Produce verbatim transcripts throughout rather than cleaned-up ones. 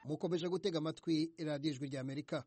mukomeje gutega amatwi radiyo ijwi rya Amerika.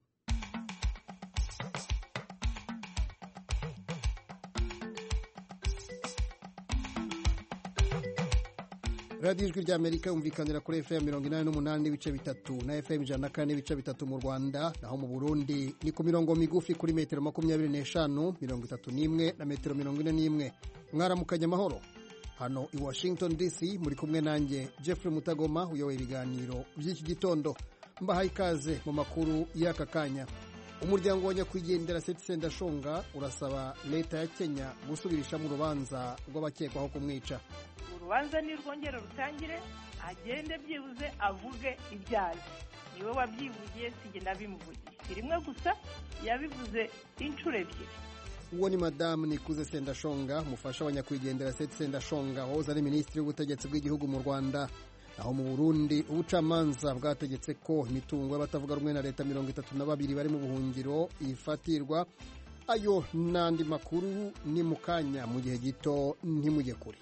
radiyo ijwi rya Amerika yumvikanira kuri F M mirongo inani n'umunani n'ibice bitatu na F M ijana na kane n'ibice bitatu mu Rwanda, naho mu Burundi ni ku mirongo migufi kuri metero makumyabiri n'eshanu, mirongo itatu n'imwe na metero mirongo ine n'imwe. Mwaramukanye amahoro. Hano i Washington D C muri kumwe nanjye Jeffrey Mutagoma uyoboye ibiganiro by'iki gitondo. Mbahaye ikaze mu makuru y'aka kanya. Umuryango wa nyakwigendera Seth Sendashonga urasaba leta ya Kenya gusubirisha mu rubanza rw'abakekwaho kumwica. Urubanza ni rwongera rutangire, agende byibuze avuge ibyazi. Niwe wabyivugiye, sije ndabimuvugiye. Rimwe gusa yabivuze inshuro ebyiri. Uwo ni Madame Nikuze Sendashonga, mufasha wa nyakwigendera Seth Sendashonga wahoze ari minisitiri w'ubutegetsi bw'igihugu mu Rwanda. Aho mu Burundi ubucamanza bwategetse ko imitungo y'abatavuga rumwe na leta mirongo itatu na babiri bari mu buhungiro ifatirwa. Ayo n'andi makuru ni mukanya mu gihe gito, ntimujye kure.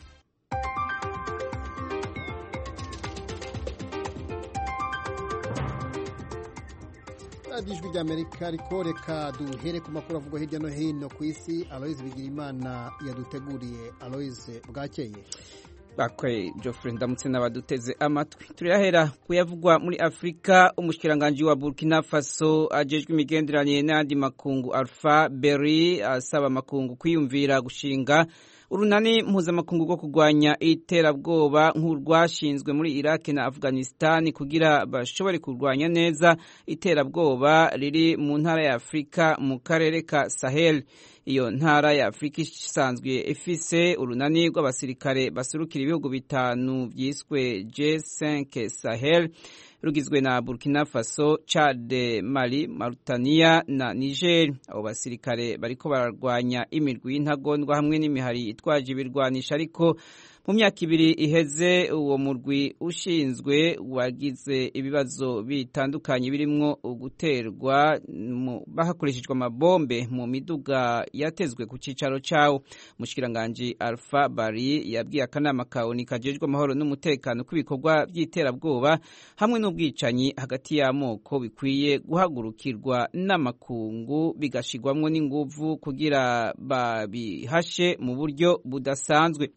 radiyo ijwi rya Amerika ariko reka duhere ku makuru avugwa hirya no hino ku isi. Aloise Bigirimana yaduteguriye. Aloise, bwakeye? Bakwe Geoffrey ndamutse n'abaduteze amatwi. Turahera kuyavugwa muri Afrika. Umushikiranganje wa Burkina Faso ajejwe imigenderanire n'andi makungu Alpha Berry asaba makungu kwiyumvira gushinga urunani mpuzamakungu rwo kurwanya iterabwoba nk'urwashinzwe muri Iraq na Afghanistan kugira bashobore kurwanya neza iterabwoba riri mu ntara ya Afrika mu karere ka Sahel. Iyo ntara ya Afrika isanzwe ifise urunani rw'abasirikare basurukira ibihugu bitanu byiswe G cinq Sahel, rugizwe na Burkina Faso, Chad, Mali, Mauritania na Niger. Abo basirikare bariko bararwanya imirwi y'intagondwa hamwe n'imihari itwaje ibirwanisha, ariko mu myaka ibiri iheze uwo murwi ushinzwe wagize ibibazo bitandukanye birimwo guterwa bahakoreshejwe amabombe mu miduga yatezwe ku cicaro cawo. Mushikiranganje Alpha Berry yabwiye akanama ka O N U kajejwe amahoro n'umutekano ko ibikorwa by'iterabwoba hamwe n'ubwicanyi hagati y'amoko bikwiye guhagurukirwa n'amakungu bigashigwamwo n'inguvu kugira babihashe mu buryo budasanzwe.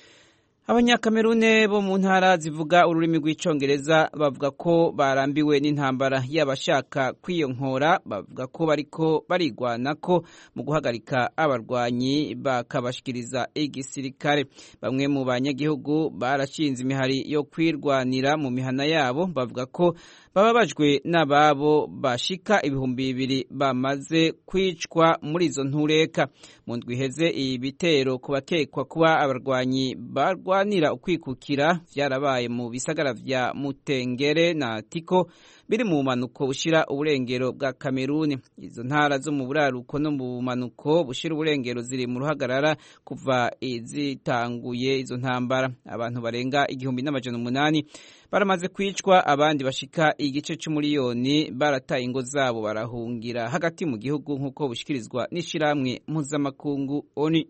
Abanyakamerune bo mu ntara zivuga ururimi rw'icongereza bavuga ko barambiwe n'intambara y'abashaka kwiyonkora. Bavuga ko bariko barigwanako mu guhagarika abarwanyi bakabashikiriza igisirikare. Bamwe mu banyagihugu barashinze imihari yo kwirwanira mu mihana yabo. Bavuga ko bababajwe n'ababo bashika ibihumbi bibiri bamaze kwicwa muri izo ntureka. Mu ndwi iheze ibitero ku bakekwa kuba abarwanyi barwanira ukwikukira vyarabaye mu bisagara vya Mutengere na Tiko biri mu bumanuko bushira uburengero bwa Kameruni. Izo ntara zo mu buraruko no mu bumanuko bushira uburengero ziri mu ruhagarara kuva izitanguye izo ntambara. Abantu barenga igihumbi n'amajana umunani baramaze kwicwa, abandi bashika igice c'umuriyoni barataye ingo zabo barahungira hagati mu gihugu nk'uko bushikirizwa n'ishiramwe mpuzamakungu O N U.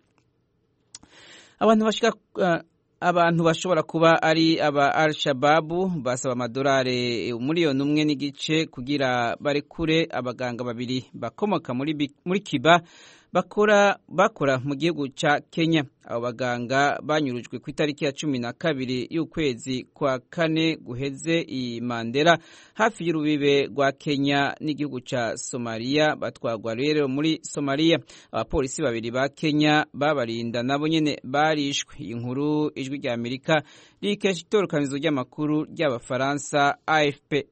Abantu bashika uh, abantu bashobora kuba ari aba Al-Shabaab basaba amadolari umuriyoni umwe n'igice kugira barekure abaganga babiri bakomoka muri muri Kiba bakora bakora mu gihugu ca Kenya. Abo baganga banyurujwe ku itariki ya cumi na kabiri y'ukwezi kwa kane guheze i Mandera hafi y'urubibe rwa Kenya n'igihugu ca Somalia. Batwagwa rero muri Somalia. Abapolisi babiri ba Kenya babarinda nabo nyene barishwe. Inkuru ijwi rya Amerika rikesha itorokanizo ry'amakuru ry'abafaransa A F P.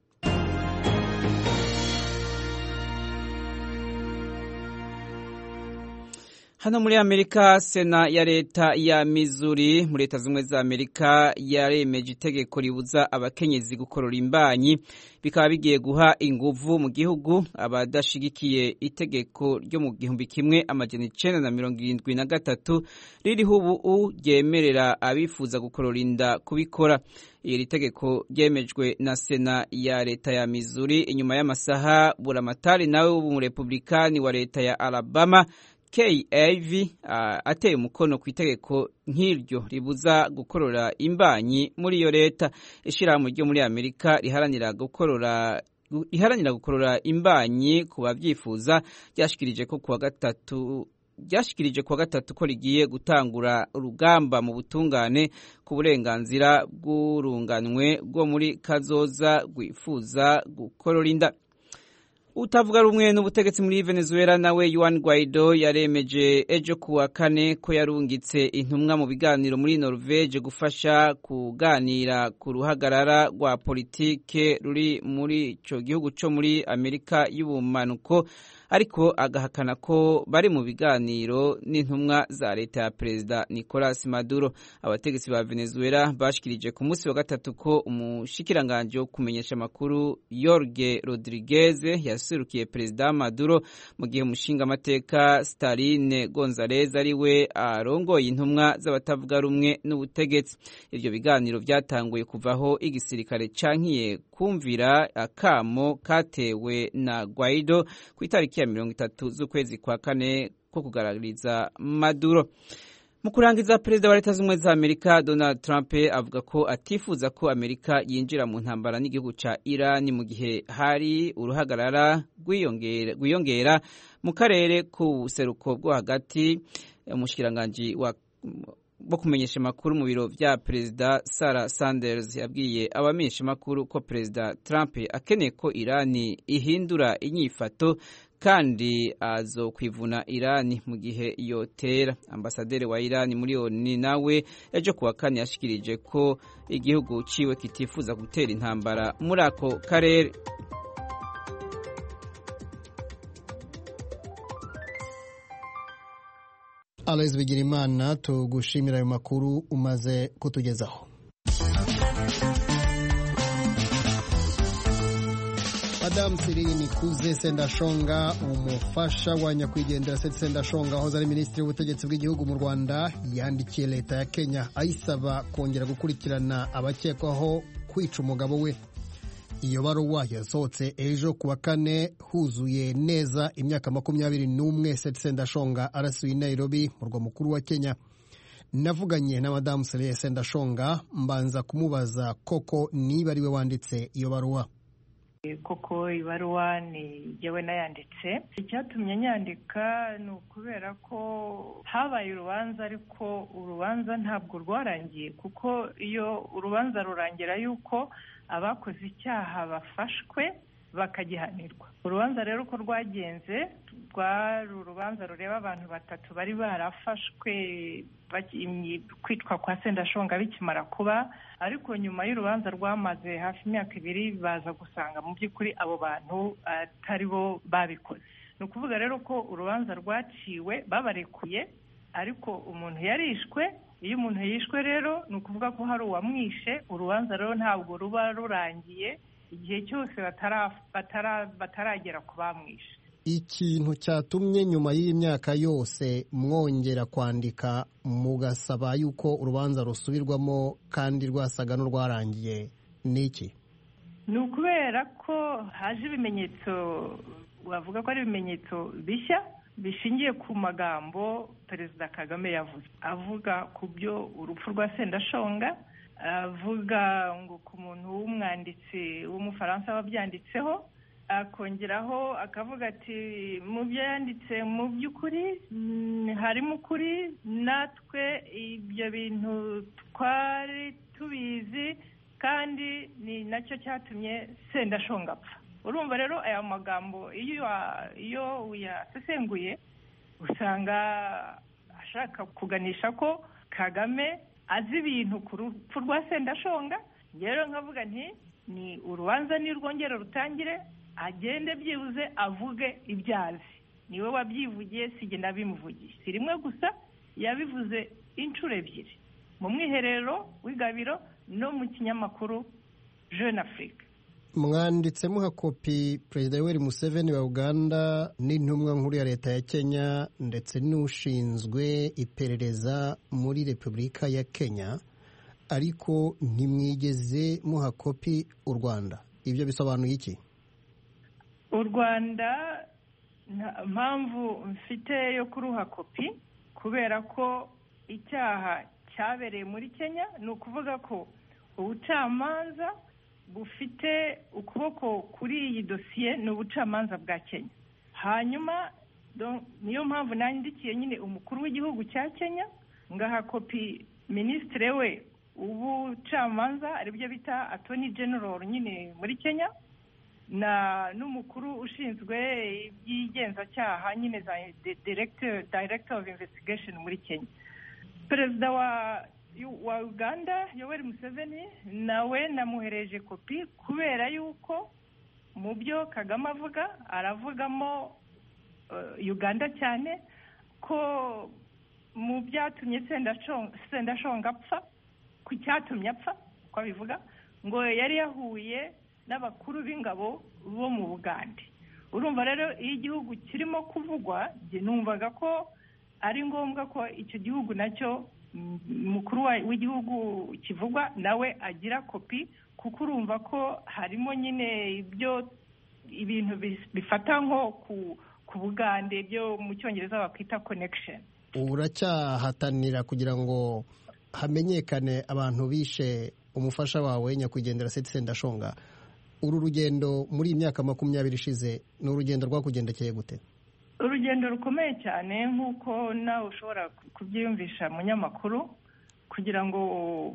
Hano muri Amerika, Sena ya leta ya Missouri muri leta zimwe za Amerika yaremeje itegeko ribuza abakenyezi gukorora imbanyi, bikaba bigiye guha inguvu mu gihugu abadashigikiye itegeko ryo mu gihumbi kimwe amajana icenda na mirongo irindwi na gatatu ririho ubu ryemerera abifuza gukorora inda kubikora. Iri tegeko ryemejwe na Sena ya leta ya Missouri inyuma y'amasaha buramatari nawe w'umurepublikani wa leta ya Alabama K A V ateye umukono ku itegeko nk'iryo ribuza gukorora imbanyi muri iyo leta. Ishirahamwe ryo muri Amerika riharanira gukorora iharanira gukorora imbanyi ku bavyifuza ryashikirije ko kuwa gatatu ryashikirije kuwa gatatu ko rigiye gutangura urugamba mu butungane ku burenganzira bw'urunganwe bwo muri kazoza rwifuza gukorora inda. Utavuga rumwe n'ubutegetsi muri Venezuela nawe Juan Guaido yaremeje ejo kuwa kane ko yarungitse intumwa mu biganiro muri Norvege gufasha kuganira ku ruhagarara rwa politike ruri muri ico gihugu co muri Amerika y'ubumanuko, ariko agahakana ko bari mu biganiro n'intumwa za leta ya Perezida Nicolas Maduro. Abategetsi ba Venezuela bashikirije ku munsi wa gatatu ko umushikiranganje wo kumenyesha makuru Jorge Rodriguez yasurukiye Perezida Maduro mu gihe umushinga amateka Staline Gonzalez ari we arongoye intumwa z'abatavuga rumwe n'ubutegetsi. Ivyo biganiro vyatanguye kuvaho igisirikare cankiye kumvira akamo katewe na Guaido ku itariki ya mirongo itatu z'ukwezi kwa kane ko kugaragariza Maduro. Mu kurangiza, Perezida wa Leta z'Ubumwe za Amerika Donald Trump avuga ko atifuza ko Amerika yinjira mu ntambara n'igihugu ca Iran mu gihe hari uruhagarara rwiyongera mu karere ku buseruko bwo hagati. Umushikiranganje wa bo kumenyesha makuru mu biro vya Perezida Sarah Sanders yabwiye abamenyesha makuru ko Perezida Trump akeneye ko Iran ihindura inyifato kandi azo kwivuna Iran mu gihe yotera. Ambasaderi wa Iran muri O N U nawe ejo kuwa kane yashikirije ko igihugu ciwe kitifuza gutera intambara muri ako karere. Aloys Bigirimana, tugushimira ayo makuru umaze kutugezaho. Madame Cyril Nikuze Sendashonga, umufasha wa nyakwigendera Seth Sendashonga wahoze ari minisitiri w'ubutegetsi bw'igihugu mu Rwanda, yandikiye leta ya Kenya ayisaba kongera gukurikirana abakekwaho kwica umugabo we. Iyo baruwa yasohotse ejo kuwa kane huzuye neza imyaka makumyabiri n'umwe Seth Sendashonga arasuye Nairobi, murwa mukuru wa Kenya. Navuganye na Madame Cyril Sendashonga mbanza kumubaza koko niba ari we wanditse iyo baruwa. Koko ibaruwa ni yewe nayanditse. Icyatumye nyandika ni ukubera ko habaye urubanza, ariko urubanza ntabwo rwarangiye, kuko iyo urubanza rurangira yuko abakoze icyaha bafashwe bakagihanirwa. Urubanza rero ko rwagenze, rwari urubanza rureba abantu batatu bari barafashwe kwitwa kwa Sendashonga bikimara kuba, ariko nyuma y'urubanza rwamaze hafi imyaka ibiri baza gusanga mu by'ukuri abo bantu atari bo babikoze. Ni ukuvuga rero ko urubanza rwaciwe babarekuye, ariko umuntu yarishwe. Iyo umuntu yishwe rero ni ukuvuga ko hari uwamwishe. Urubanza rero ntabwo ruba rurangiye igihe cyose bataragera ku bamwishe. Ikintu cyatumye nyuma y'imyaka yose mwongera kwandika mugasaba yuko urubanza rusubirwamo kandi rwasaga n'urwarangiye ni iki? Ni ukubera ko haje ibimenyetso, wavuga ko ari ibimenyetso bishya bishingiye ku magambo Perezida Kagame yavuze, avuga ku byo urupfu rwa Sendashonga, avuga ngo ku muntu w'umwanditsi w'umufaransa wabyanditseho, akongeraho akavuga ati mu byo yanditse mu by'ukuri harimo ukuri, natwe ibyo bintu twari tubizi kandi ni nacyo cyatumye Sendashonga apfa. Urumva rero aya magambo iyo iyo uyasesenguye usanga ashaka kuganisha ko Kagame azi ibintu ku rupfu rwa Sendashonga. Rero nkavuga nti ni urubanza ni rwongera rutangire, agende byibuze avuge ibyazi. Niwe wabyivugiye, sije nabimuvugiye. Si rimwe gusa, yabivuze inshuro ebyiri, mu mwiherero w'igabiro no mu kinyamakuru Jeune Afrique. Mwanditse muha kopi Perezida Yoweri Museveni wa Uganda n'intumwa nkuru ya leta ya Kenya ndetse n'ushinzwe iperereza muri Repubulika ya Kenya, ariko ntimwigeze muha kopi u Rwanda. Ibyo bisobanuye iki? U Rwanda nta mpamvu mfite yo kuruha kopi kubera ko icyaha cyabereye muri Kenya. Ni ukuvuga ko ubucamanza bufite ukuboko kuri iyi dosiye ni ubucamanza bwa Kenya. Hanyuma niyo mpamvu nandikiye nyine umukuru w'igihugu cya Kenya ngaha kopi minisitiri we ubucamanza aribyo bita attorney general nyine muri Kenya na n'umukuru ushinzwe iby'igenzacyaha nyine za director director of investigation muri Kenya. Perezida wa wa Uganda Yoweri Museveni nawe namuhereje kopi kubera yuko mu byo Kagame avuga aravugamo uh, Uganda cyane ko mu byatumye Sendashonga apfa ku cyatumye apfa ko abivuga ngo yari yahuye n'abakuru b'ingabo bo mu Bugande. Urumva rero iyo igihugu kirimo kuvugwa je numvaga ko ari ngombwa ko icyo gihugu nacyo mukuru w'igihugu kivugwa nawe agira kopi kuko urumva ko harimo nyine ibyo ibintu bifata nko ku ku Bugande byo mu Cyongereza bakwita connection. Uracyahatanira kugira ngo hamenyekane abantu bishe umufasha wawe nyakwigendera Sendashonga. Uru rugendo muri iyi myaka makumyabiri ishize ni urugendo rwakugendekeye gute? Urugendo rukomeye cyane nk'uko nawe ushobora kubyiyumvisha mu nyamakuru kugira ngo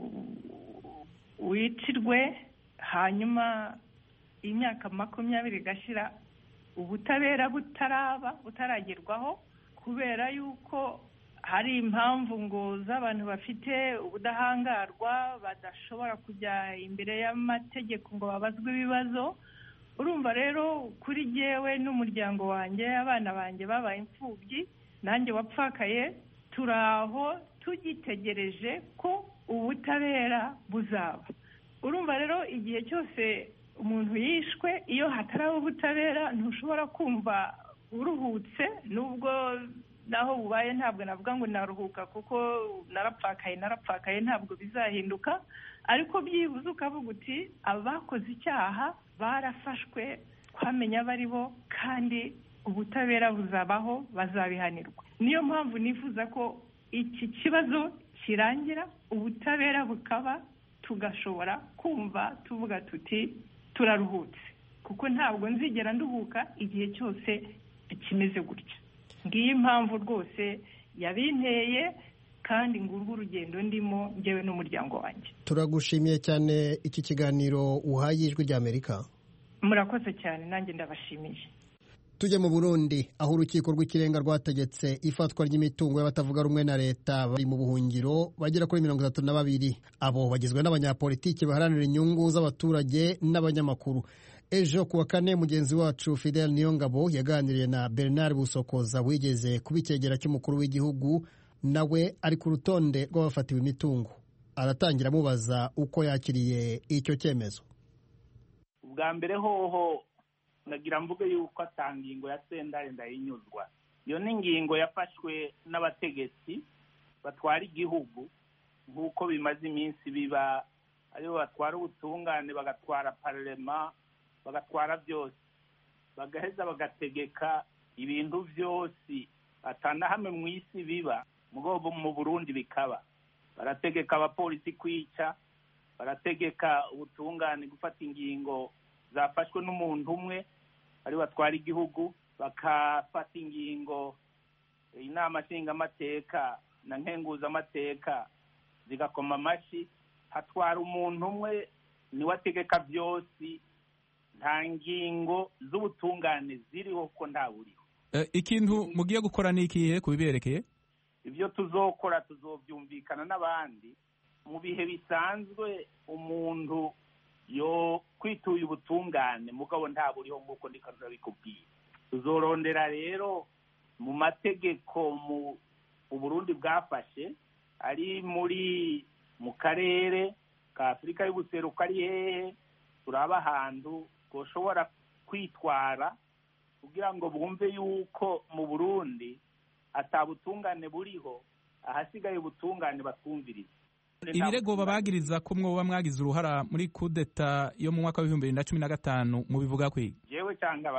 wicirwe hanyuma imyaka makumyabiri igashira ubutabera butaraba butaragerwaho kubera yuko hari impamvu ngo z'abantu bafite ubudahangarwa badashobora kujya imbere y'amategeko ngo babazwe ibibazo. Urumva rero kuri jyewe n'umuryango wanjye abana banjye babaye imfubyi nanjye wapfakaye turaho tugitegereje ko ubutabera buzaba. Urumva rero igihe cyose umuntu yishwe iyo hataraba ubutabera ntushobora kumva uruhutse nubwo naho bubaye ntabwo navuga ngo naruhuka kuko narapfakaye narapfakaye ntabwo bizahinduka ariko byibuze ukavuga uti abakoze icyaha barafashwe twamenya bari bo kandi ubutabera buzabaho bazabihanirwa. Niyo mpamvu nifuza ko iki kibazo kirangira ubutabera bukaba tugashobora kumva tuvuga tuti turaruhutse kuko ntabwo nzigera nduhuka igihe cyose kimeze gutya. Ngiye impamvu rwose yabinteye kandi ngurwa urugendo ndimo njyewe n'umuryango wanjye. Turagushimiye cyane iki kiganiro uhaye Ijwi ry'Amerika. Murakoze cyane nanjye ndabashimiye. Tujye mu Burundi aho urukiko rw'ikirenga rwategetse ifatwa ry'imitungo y'abatavuga rumwe na leta bari mu buhungiro bagera kuri mirongo itatu na babiri. Abo bagizwe n'abanyapolitiki baharanira inyungu z'abaturage n'abanyamakuru. Ejo kuwa kane mugenzi wacu Fidel Niyongabo yaganiriye na Bernard Busokoza wigeze kuba icyegera cy'umukuru w'igihugu nawe ari ku rutonde rw'abafatiwe imitungo. Aratangira amubaza uko yakiriye icyo cyemezo. Ubwa mbere hoho nagira mvuge yuko atangingo ya Sendari ndayinyuzwa. Iyo ni ingingo yafashwe n'abategetsi batwara igihugu nk'uko bimaze iminsi biba aribo batwara ubutungane bagatwara parlement bagatwara byose bagaheza bagategeka ibintu byose atana hamwe mu isi biba mugobo mu Burundi bikaba. Barategeka abapolisi kwica, barategeka ubutungane gufata ingingo zafashwe n'umuntu umwe ari batwara igihugu, bakafata ingingo inama nshingamateka na nkenguzamateka zigakoma amashi, hatwara umuntu umwe niwe ategeka byose, nta ngingo z'ubutungane ziriho ko nta buriho. Uh, ikintu mugiye gukora nikiye kubiberekeye? Ibyo tuzokora tuzobyumvikana n'abandi mu bihe bisanzwe umuntu yo kwituye ubutungane mugabo nta buriho nk'uko ndikaza bikubwiye. Tuzorondera rero mu mategeko mu Burundi bwafashe ari muri mu karere ka Afurika y'ubuseruko ari hehe turaba ahantu koshobora kwitwara kugira ngo bumve yuko mu Burundi atabutungane buriho ahasigaye ubutungane batwumviriza. Ibirego babagiriza ko mwoba mwagize uruhara muri kudeta yo mu mwaka wa bibiri na cumi na gatanu mu bivuga kwiki? Jewe cyangwa abandi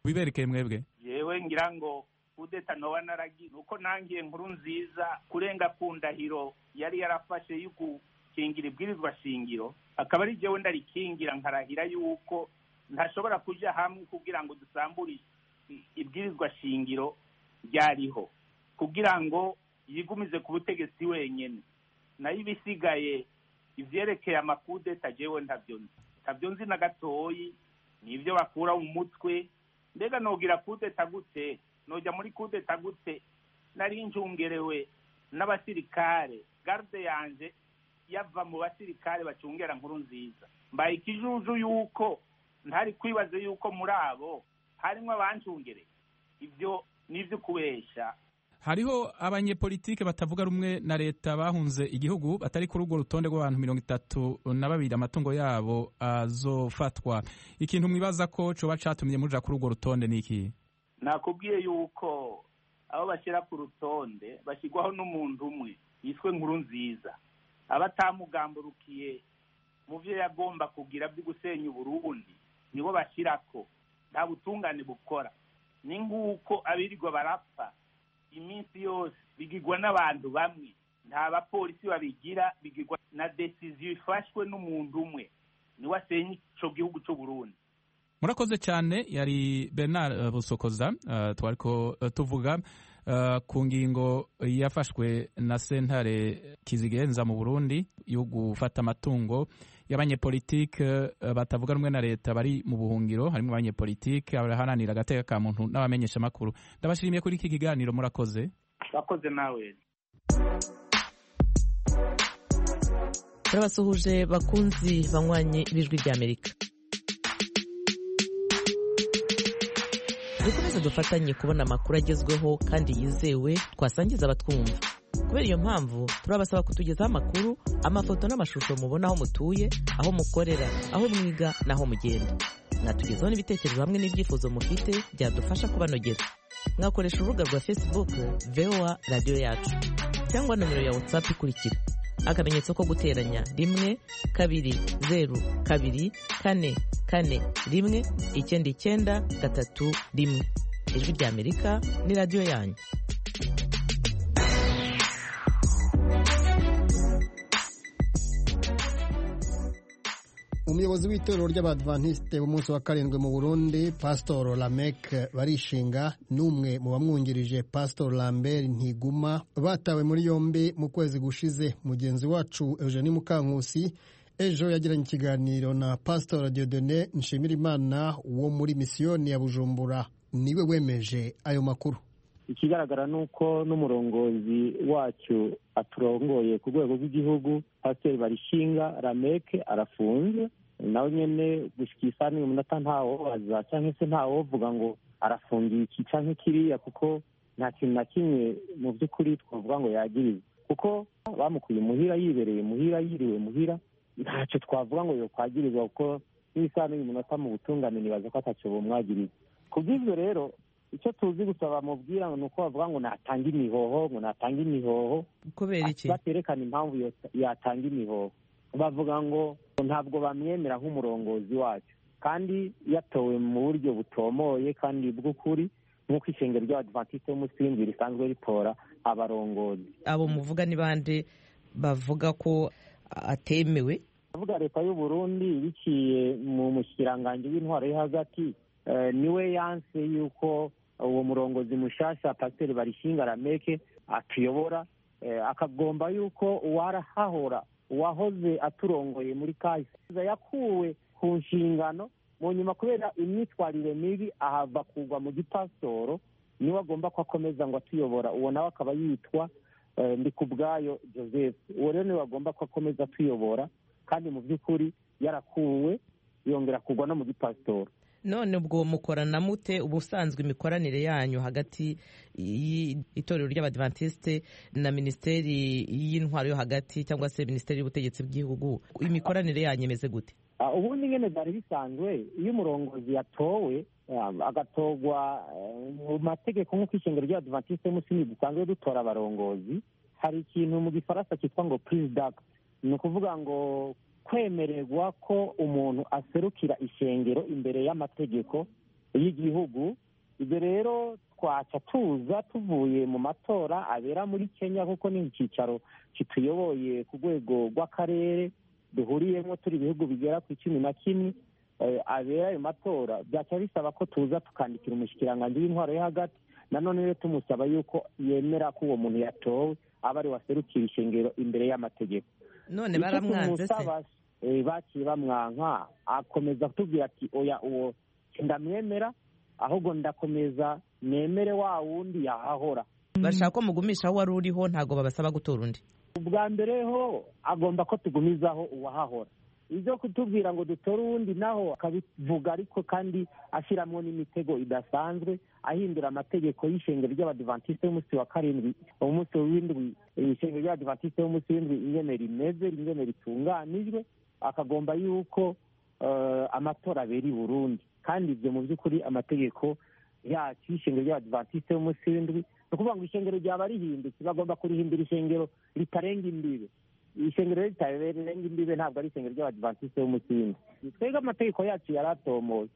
biberekeye mwebwe? yewe ngira ngo kudeta noba naragiye uko nangiye nkuru nziza kurenga ku ndahiro yari yarafashe yo gukingira ibwirizwa shingiro, akaba ari jewe ndarikingira nkarahira yuko ntashobora kuja hamwe kugira ngo dusambure ibwirizwa shingiro ryariho kugira ngo yigumize ku butegetsi wenyene, nayo ibisigaye ivyerekeye amakudeta jewe ntavyo nzi ntavyo nzi na gatoyi, nivyo bakura mu mutwe. Mbega nogira kudeta gute? Noja muri kudeta gute nari njungerewe n'abasirikare, garde yanje yava mu basirikare bacungera nkuru nziza, mbaye ikijuju yuko ntari kwibaze yuko muri abo harimo abancungereye. Ivyo nivyo kubesha. Hariho abanyepolitike batavuga rumwe na leta bahunze igihugu batari kuri urwo rutonde rw'abantu mirongo itatu na babiri amatungo yabo azofatwa. Ikintu mwibaza ko coba catumye muja kuri urwo rutonde niki? Nakubwiye yuko abo bashira ku rutonde bashigwaho n'umuntu umwe yiswe nkuru nziza, abatamugamburukiye mu vyo yagomba kugira byo gusenya Burundi nibo bashirako, nta butungane bukora. Ni nguko abirirwa barapfa iminsi yose bigirwa n'abantu bamwe, nta bapolisi babigira, bigirwa na decision ifashwe n'umuntu umwe niwe asenya ico gihugu c'u Burundi. Murakoze cyane. Yari Bernard uh, Busokoza uh, twariko uh, tuvuga uh, ku ngingo yafashwe na sentare kizigenza mu Burundi yo gufata amatungo y'abanyepolitike uh, batavuga rumwe na leta bari mu buhungiro, harimo abanyepolitike abaharanira agateka ka muntu n'abamenyesha makuru. Ndabashimiye kuri iki kiganiro. Murakoze. Bakoze nawe. Turabasuhuje bakunzi banywanyi ibijwi ry'Amerika. Dukomeze dufatanye kubona amakuru agezweho kandi yizewe twasangiza abatwumva. Kubera iyo mpamvu turabasaba kutugezaho amakuru, amafoto n'amashusho mubona aho mutuye, aho mukorera, aho mwiga n'aho mugenda. Mwatugezaho n'ibitekerezo hamwe n'ibyifuzo mufite byadufasha kubanogera. Mwakoresha urubuga rwa Facebook V O A Radio Yacu cyangwa nomero ya WhatsApp ikurikira: akamenyetso ko guteranya rimwe kabiri zeru kabiri kane kane rimwe icyenda icyenda gatatu rimwe. Ijwi ry'Amerika ni radio yanyu. Umuyobozi w'itorero ry'Abadventiste b'umunsi wa karindwi mu Burundi, Pastor Lamek Barishinga, n'umwe mu bamwungirije Pastor Lambert Ntiguma, batawe muri yombi mu kwezi gushize. Mugenzi wacu Eugenie Mukankusi ejo yagiranye ikiganiro na Pastor Dieudonné Nshimirimana wo muri misiyoni ya Bujumbura, niwe wemeje ayo makuru. Ikigaragara nuko n'umurongozi wacu aturongoye ku rwego rw'igihugu, Pastor Barishinga Lamek, arafunze. Nawe nyene gushika isani umunota ntawo baza canke se ntawo vuga ngo arafungiye iki canke kiriya, kuko nta kintu na kimwe mu by'ukuri twavuga ngo yagiriwe, kuko bamukuye muhira, yibereye muhira, yiriwe muhira, ntacyo twavuga ngo yo kwagirizwa, kuko n'isani umunota mu butungane nibaza ko atacyo bumwagiriza. Kubw'ivyo rero icyo tuzi gusaba mubwira ngo nuko bavuga ngo natanga imihoho, ngo natanga imihoho. Kubera iki baterekana impamvu yatanga imihoho? Bavuga ngo ntabwo bamwemera nk'umurongozi wacu, kandi yatowe mu buryo butomoye kandi bw'ukuri, nk'uko ishengero ry'Abadventiste b'umunsi risanzwe ritora abarongozi. Abo muvuga ni bande bavuga ko atemewe? Bavuga leta y'u Burundi biciye mu mushikiranganji w'intwaro yo hagati, uh, niwe yanse yuko uwo murongozi mushasha Pastor Barishinga Lamek atuyobora, uh, akagomba yuko uwarahahora uwahoze aturongoye muri kahise yakuwe ku nshingano, mu nyuma kubera imyitwarire mibi ahava kugwa mu gipasoro, niwe agomba ko akomeza ngo atuyobora. Uwo nawe akaba yitwa uh, Ndikubwayo Joseph. Uwo rero niwe agomba ko akomeza atuyobora, kandi mu by'ukuri yarakuwe yongera kugwa no mu gipasoro. None ubwo mukorana mute? Ubusanzwe imikoranire yanyu hagati y'itorero ry'Abadventiste na Ministeri y'Intwaro yo hagati cyangwa se Ministeri y'Ubutegetsi bw'igihugu, imikoranire yanyu imeze gute? Uh, ubundi ngene byari bisanzwe, iyo umurongozi yatowe um, agatogwa mu uh, mategeko nk'uko ishengero ry'Abadventiste musinzi dusanzwe dutora abarongozi, hari ikintu mu gifaransa cyitwa ngo prise d'acte. Ni ukuvuga ngo kwemererwa ko umuntu aserukira ishengero imbere y'amategeko y'igihugu. ibyo rero twaca tuza tuvuye mu matora abera muri Kenya kuko ni icyicaro kituyoboye ku rwego rw'akarere duhuriyemo turi ibihugu bigera ku icumi na kimwe abera ayo matora. byaca bisaba ko tuza tukandikira umushikiranganji w'intwaro yo hagati, nanone rero tumusaba yuko yemera ko uwo muntu yatowe aba ari waserukira ishengero imbere y'amategeko. none baramwanze se? baciye bamwanka, akomeza kutubwira ati oya uwo ndamwemera, ahubwo ndakomeza nemere wa wundi yahahora. bashaka ko mugumisha aho wari uriho, ntabwo babasaba gutora undi. ubwa mbere ho agomba ko tugumizaho uwahahora. ibyo kutubwira ngo dutore uwundi naho akabivuga, ariko kandi ashyiramo n'imitego idasanzwe, ahindura amategeko y'ishengero ry'abadivantisite y'umunsi wa karindwi, umunsi w'indwi ishengero ry'abadivantisite y'umunsi w'indwi ingene rimeze, ingene ritunganijwe, akagomba yuko amatora abera i Burundi. kandi ibyo mu by'ukuri amategeko yacu y'ishengero ry'abadivantisite y'umunsi w'indwi ni ukuvuga ngo ishengero ryaba rihindutse, bagomba kurihindura ishengero ritarenga imbibe. ishengero ritarenga imbibe ntabwo ari ishengero ry'abadivantisite y'umunsi w'indwi. twebwe amategeko yacu yari atomoye,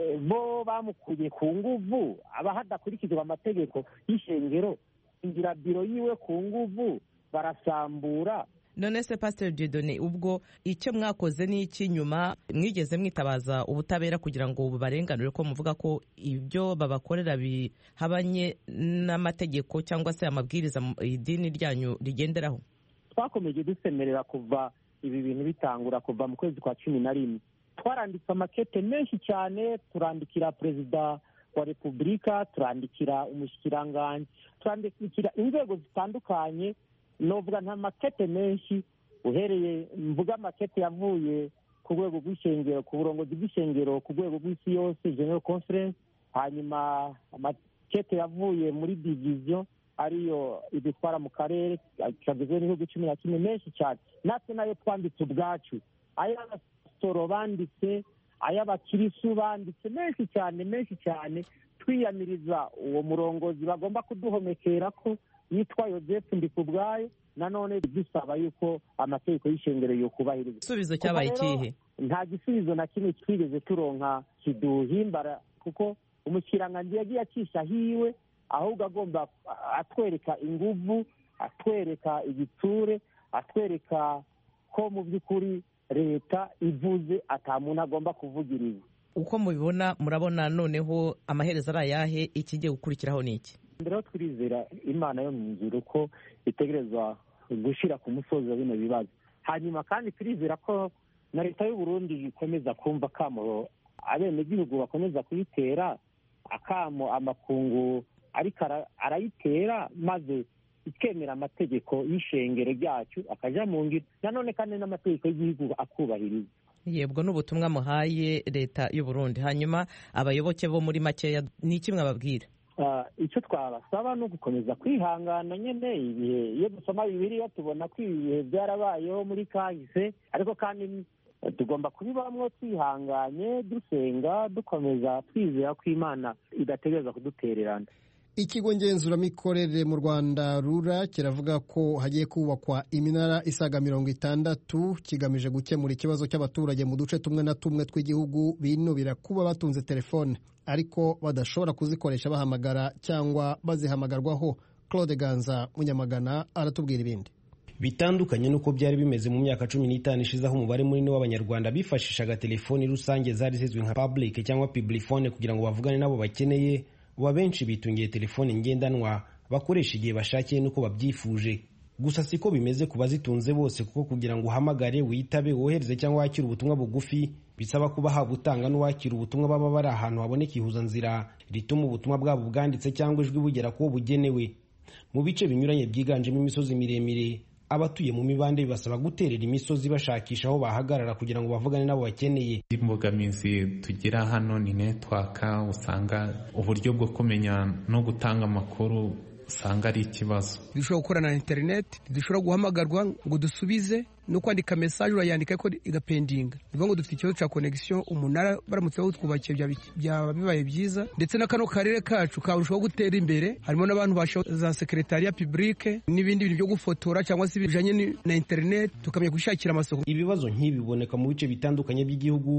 bo bamukuye ku nguvu, aba hadakurikizwa amategeko y'ishengero, ingira biro yiwe ku nguvu, barasambura. none se Pastor Dieudonné, ubwo icyo mwakoze ni iki? nyuma mwigeze mwitabaza ubutabera kugira ngo bubarenganure, ko muvuga ko ibyo babakorera bihabanye n'amategeko cyangwa se amabwiriza idini ryanyu rigenderaho? twakomeje dusemerera kuva ibi bintu bitangura, kuva mu kwezi kwa cumi na rimwe twaranditse amakete menshi cyane, turandikira perezida wa repubulika, turandikira umushikiranganji, turandikira inzego zitandukanye. novuga nta makete menshi, uhereye mvuga amakete yavuye ku rwego rw'ishengero, ku burongozi bw'ishengero ku rwego rw'isi yose, general conference, hanyuma amakete yavuye muri division ariyo idutwara mu karere kagizwe n'ibihugu cumi na kimwe, menshi cyane. natwe nayo twanditse ubwacu, ay'abasoro banditse, ay'abakirisu banditse, menshi cyane menshi cyane, twiyamiriza uwo murongozi bagomba kuduhomekera ko yitwa Yozefu Ndikubwayo, nanone dusaba yuko amategeko y'ishengero yo kubahirizwa. igisubizo cyabaye ikihe? nta gisubizo na kimwe twigeze turonka kiduhimbara, kuko umushikiranganji yagiye acisha hiwe, ahubwo agomba atwereka inguvu, atwereka igitsure, atwereka ko mu by'ukuri leta ivuze ata muntu agomba kuvugiriza. uko mubibona, murabona noneho amaherezo ari ayahe? ikigiye gukurikiraho ni iki? mbere twirizera Imana yo mu ijuru ko itegerezwa gushyira ku musozi wa bino bibazo, hanyuma kandi turizera ko na leta y'u Burundi ikomeza kumva akamo abenegihugu bakomeza kuyitera, akamo amakungu ariko arayitera, maze ikemera amategeko y'ishengero ryacu akaja mu ngiro, nanone kandi n'amategeko y'igihugu akubahiriza. yebwo n'ubutumwa muhaye leta y'u Burundi. hanyuma abayoboke bo muri makeya ni iki mwababwira? icyo twabasaba ni ugukomeza kwihangana. nyine ibihe iyo dusoma Bibiliya tubona ko ibihe byarabayeho muri kahise, ariko kandi tugomba kubibamwo twihanganye, dusenga, dukomeza twizera ko Imana idategereza kudutererana. ikigo ngenzuramikorere mu Rwanda rura kiravuga ko hagiye kubakwa iminara isaga mirongo itandatu kigamije gukemura ikibazo cy'abaturage mu duce tumwe na tumwe tw'igihugu binubira kuba batunze telefone ariko badashobora kuzikoresha bahamagara cyangwa bazihamagarwaho. Claude Ganza Munyamagana aratubwira ibindi. bitandukanye nuko byari bimeze mu myaka cumi n'itanu ishize, aho umubare munini w'abanyarwanda bifashishaga telefoni rusange zari zizwi nka public cyangwa piblifone kugira ngo bavugane nabo bakeneye. ubu benshi bitungiye telefoni ngendanwa bakoresha igihe bashakiye nuko babyifuje. gusa siko bimeze ku bazitunze bose, kuko kugira ngo uhamagare, witabe, wohereze cyangwa wakire ubutumwa bugufi bisaba kuba haba utanga n'uwakira ubutumwa baba bari ahantu haboneka ihuzanzira rituma ubutumwa bwabo bwanditse cyangwa ijwi bugera kuwo bugenewe. mu bice binyuranye byiganjemo imisozi miremire, abatuye mu mibande bibasaba guterera imisozi bashakisha aho bahagarara kugira ngo bavugane nabo bakeneye. imbogamizi tugira hano ni netwaka, usanga uburyo bwo kumenya no gutanga amakuru usanga ari ikibazo. dushobora gukorana na interineti, dushobora guhamagarwa ngo dusubize no kwandika mesaje urayandika ko igapendinga. bivuga ngo dufite ikibazo cya connection, umunara baramutse bawutwubakiye byaba bibaye byiza, ndetse na kano karere kacu karushaho gutera imbere. harimo n'abantu basha za secretariat publique n'ibindi bintu byo gufotora cyangwa se bijanye na internet, tukamenya gushakira amasoko. ibibazo nk'ibi biboneka mu bice bitandukanye by'igihugu,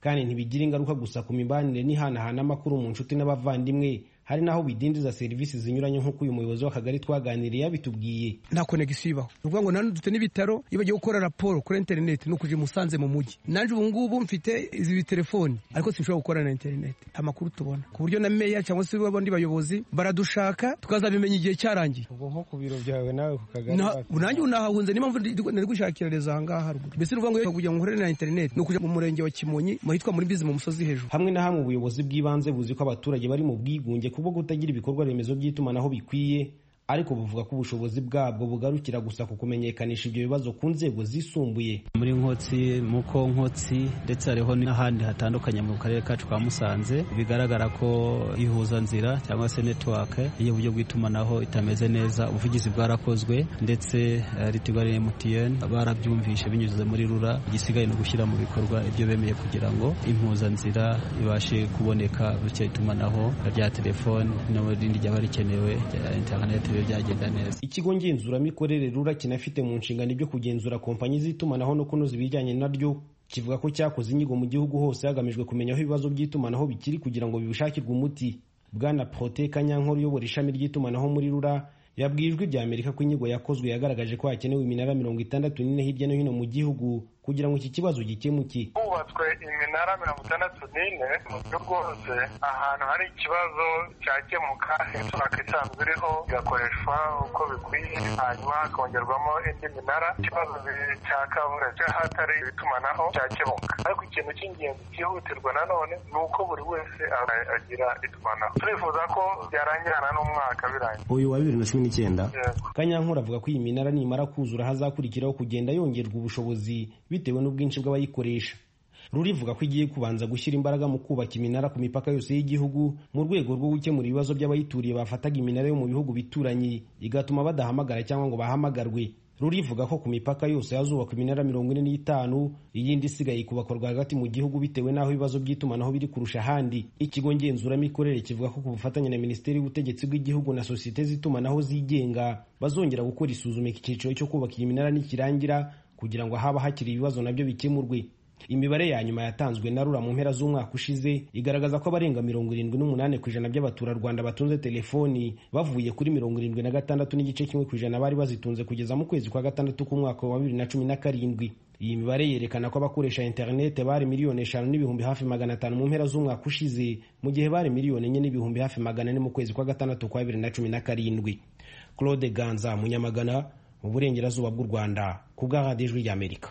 kandi ntibigira ingaruka gusa ku mibanire n'ihanahana amakuru mu nshuti n'abavandimwe, hari naho bidindiza serivisi zinyuranye nk'uko uyu muyobozi w'akagari twaganiriye yabitubwiye. Nta connection ibaho, uvuga ngo nanu dufite n'ibitaro iyo bagiye gukora raporo kuri internet no kuje Musanze mu mujyi. Nanje ubu ngubu mfite izi telefone ariko sinshobora gukora na internet amakuru tubona, ku buryo na meya cyangwa se abandi bayobozi baradushaka tukazabimenya igihe cyarangiye. Ubwo nko ku biro byawe nawe ku kagari nanjye unahahunze niyo mpamvu nari gushakira reza aha ngaha haruguru. Mbese uvuga ngo kugira ngo nkorere na internet no kuja mu murenge wa Kimonyi mahitwa muri bizi mu musozi hejuru. Hamwe na hamwe ubuyobozi bw'ibanze buzi ko abaturage bari mu bwigunge kubwo kutagira ibikorwa remezo by'itumanaho bikwiye, ariko buvuga ko ubushobozi bwabwo bugarukira gusa ku kumenyekanisha ibyo bibazo ku nzego zisumbuye. Muri Nkotsi, Muko Nkotsi ndetse hariho n'ahandi hatandukanye mu karere kacu ka Musanze bigaragara ko ihuza nzira cyangwa se network iyo buryo bw'itumanaho itameze neza. Ubuvugizi bwarakozwe ndetse Ritigo na M T N barabyumvishe binyuze muri Rura, igisigaye no gushyira mu bikorwa ibyo bemeye kugira ngo impuza nzira ibashe kuboneka, bityo itumanaho rya telefone n'ibindi byaba rikenewe rya internet byagenda neza. Ikigo ngenzuramikorere Rura kinafite mu nshingano ibyo kugenzura kompanyi z'itumanaho no kunoza ibijyanye naryo, kivuga ko cyakoze inyigo mu gihugu hose hagamijwe kumenya aho ibibazo by'itumanaho bikiri kugira ngo bibishakirwe umuti. Bwana Prote Kanyankore uyobora ishami ry'itumanaho muri Rura yabwiye Ijwi rya Amerika ko inyigo yakozwe yagaragaje ko hakenewe iminara mirongo itandatu n'ine hirya no hino mu gihugu kugira ngo iki kibazo gikemuke. Hubatswe iminara mirongo itandatu n'ine mu gihugu hose, ahantu hari ikibazo cyakemuka network isanzwe iriho igakoreshwa uko bikwiye, hanyuma hakongerwamo indi minara, ikibazo cya kabura cy'ahatari itumanaho cyakemuka. Ariko ikintu cy'ingenzi cyihutirwa nanone ni uko buri wese agira itumanaho. Turifuza ko byarangirana n'umwaka birangiye uyu wa bibiri na cumi n'icyenda. Kanyankore avuga ko iyi minara nimara kuzura hazakurikiraho kugenda yongerwa ubushobozi bitewe n'ubwinshi bw'abayikoresha. Rurivuga ko igiye kubanza gushyira imbaraga mu kubaka iminara ku mipaka yose y'igihugu mu rwego rwo gukemura ibibazo by'abayituriye bafataga iminara yo mu bihugu bituranye igatuma badahamagara cyangwa ngo bahamagarwe. Rurivuga ko ku mipaka yose hazubakwa iminara mirongo ine n'itanu, iyindi isigaye kubakorwa hagati mu gihugu bitewe n'aho ibibazo by'itumanaho biri kurusha ahandi. Ikigo ngenzuramikorere kivuga ko ku bufatanye na Minisiteri y'Ubutegetsi bw'Igihugu na sosiyete z'itumanaho zigenga bazongera gukora isuzuma iki cyiciro cyo kubaka iyi minara nikirangira kugira ngo haba hakiri ibibazo nabyo bikemurwe. Imibare ya nyuma yatanzwe na Rura mu mpera z'umwaka ushize igaragaza ko abarenga mirongo irindwi n'umunani ku ijana by'abaturarwanda batunze telefoni bavuye kuri mirongo irindwi na gatandatu n'igice kimwe ku ijana bari bazitunze kugeza mu kwezi kwa gatandatu k'umwaka wa bibiri na cumi na karindwi. Iyi mibare yerekana ko abakoresha internet bari miliyoni eshanu n'ibihumbi hafi magana atanu mu mpera z'umwaka ushize, mu gihe bari miliyoni enye n'ibihumbi hafi magana ane mu kwezi kwa gatandatu kwa bibiri na cumi na karindwi. Claude Ganza, Munyamagana, mu burengerazuba bw'u Rwanda, ku bwa Radio Ijwi ry'Amerika.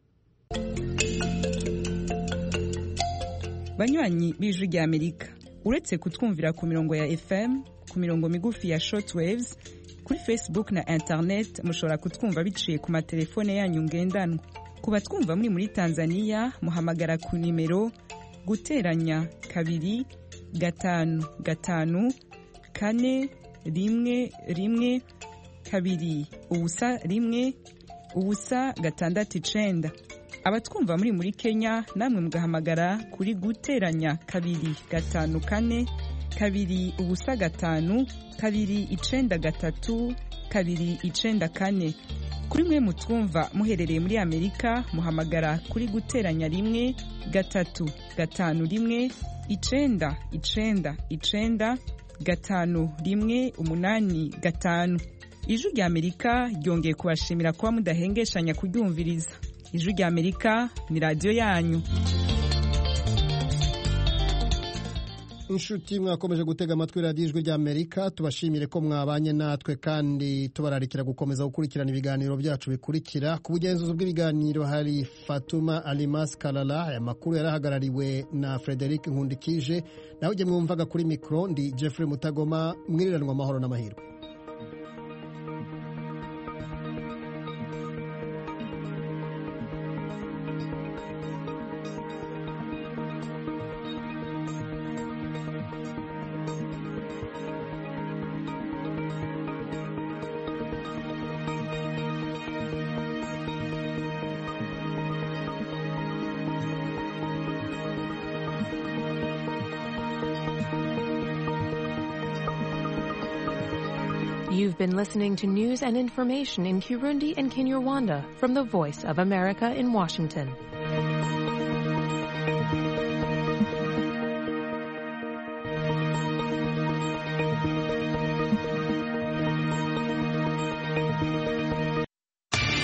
Banywanyi b'Ijwi ry'Amerika, uretse kutwumvira ku mirongo ya F M, ku mirongo migufi ya shortwaves, kuri Facebook na internet mushobora kutwumva biciye ku matelefone yanyu ngendanwa. Ku batwumva muri muri Tanzania muhamagara ku nimero guteranya kabiri gatanu gatanu kane rimwe rimwe kabiri ubusa rimwe ubusa gatandatu icenda. Abatwumva muri muri Kenya namwe mugahamagara kuri guteranya kabiri gatanu kane kabiri ubusa gatanu kabiri icenda gatatu kabiri icenda kane. Kuri mwe mutwumva muherereye muri Amerika muhamagara kuri guteranya rimwe gatatu gatanu rimwe icenda icenda icenda gatanu rimwe umunani gatanu. Ijwi ry'Amerika ryongeye kubashimira kuba mudahengeshanya kuryumviriza. Ijwi ry'Amerika ni radio yanyu. Inshuti mwakomeje gutega amatwi Radio Ijwi ry'Amerika, tubashimire ko mwabanye natwe kandi tubararikira gukomeza gukurikirana ibiganiro byacu bikurikira. Ku bugenzuzi bw'ibiganiro hari Fatuma Alimas Kalala, aya makuru yarahagarariwe na Frederic Nkundikije, naho ujye mwumvaga kuri mikro ndi Jeffrey Mutagoma. Mwiriranwa amahoro n'amahirwe. You've been listening to news and information in Kirundi and Kinyarwanda from the Voice of America in Washington.